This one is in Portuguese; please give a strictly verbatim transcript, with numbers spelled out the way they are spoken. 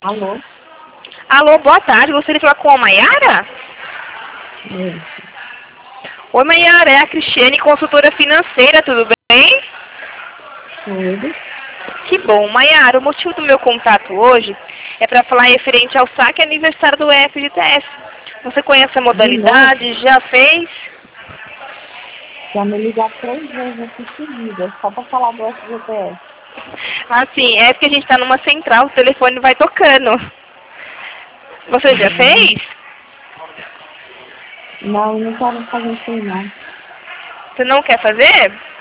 Alô? Alô, boa tarde. Gostaria de falar com a Maiara? Sim. Oi, Maiara. É a Cristiane, consultora financeira. Tudo bem? Tudo. Que bom. Maiara, o motivo do meu contato hoje é para falar referente ao saque aniversário do F G T S. Você conhece a De novo, modalidade? Já fez? já me ligaram três vezes aqui seguidas, só para falar do F G T S. Assim, é porque a gente está numa central, o telefone vai tocando. Você já Hum. fez? Não, não quero fazer isso aí, não. Você não quer fazer?